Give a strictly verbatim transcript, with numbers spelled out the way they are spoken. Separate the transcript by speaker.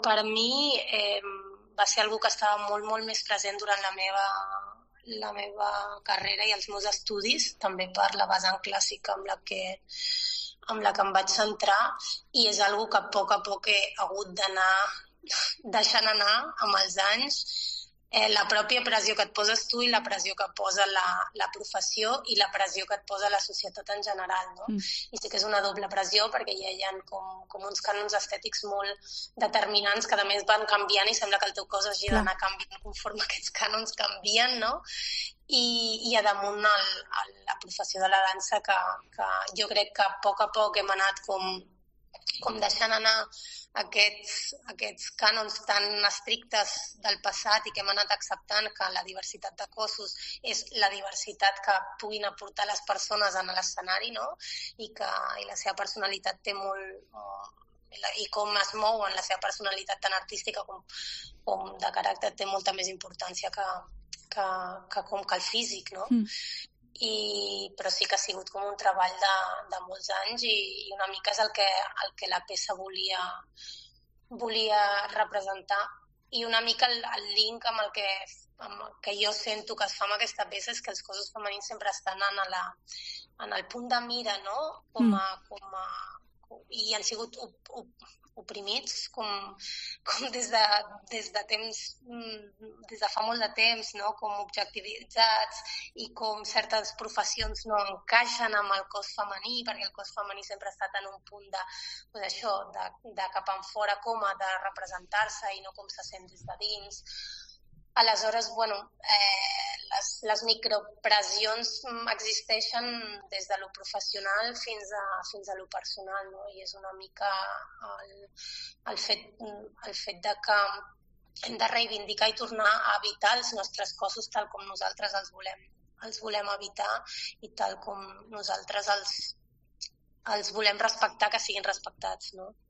Speaker 1: Per mi eh, va ser algo que estava molt, molt més present durant la meva, la meva carrera i els meus estudis, també per la vessant clàssica amb la que, amb la que em vaig centrar, i és algo que a poc a poc he hagut d'anar deixant anar amb els anys. Eh, la pròpia pressió que et poses tu i la pressió que posa la, la professió i la pressió que et posa la societat en general, no? Mm. I sí que és una doble pressió perquè ja hi ha com, com uns cànons estètics molt determinants que a més van canviant i sembla que el teu cos hagi d'anar canviant conforme aquests cànons canvien, no? I, i a damunt el, el, la professió de la dansa que, que jo crec que a poc a poc hem anat com, com deixant anar aquests, aquests cànons tan estrictes del passat i que hem anat acceptant que la diversitat de cossos és la diversitat que puguin aportar les persones en l'escenari, no? I que i la seva personalitat té molt... i com es mou en la seva personalitat tan artística com, com de caràcter té molta més importància que, que, que com que el físic, no? Mm. I, però sí que ha sigut com un treball de, de molts anys i, i una mica és el que, el que la peça volia, volia representar. I una mica el, el link amb el, que, amb el que jo sento que es fa amb aquesta peça és que els cossos femenins sempre estan en, la, en el punt de mira, no? Com a, com a, i han sigut op, op, oprimits com, com des, de, des de temps des de fa molt de temps, no? Com objectivitzats i com certes professions no encaixen amb el cos femení perquè el cos femení sempre ha estat en un punt de, pues això, de, de cap en fora com a de representar-se i no com se sent des de dins. Aleshores, bueno, eh, les, les micropressions existeixen des de lo professional fins a, fins a lo personal, no? I és una mica el, el, fet, el fet de que hem de reivindicar i tornar a habitar els nostres cossos tal com nosaltres els volem, els volem habitar i tal com nosaltres els, els volem respectar, que siguin respectats, no?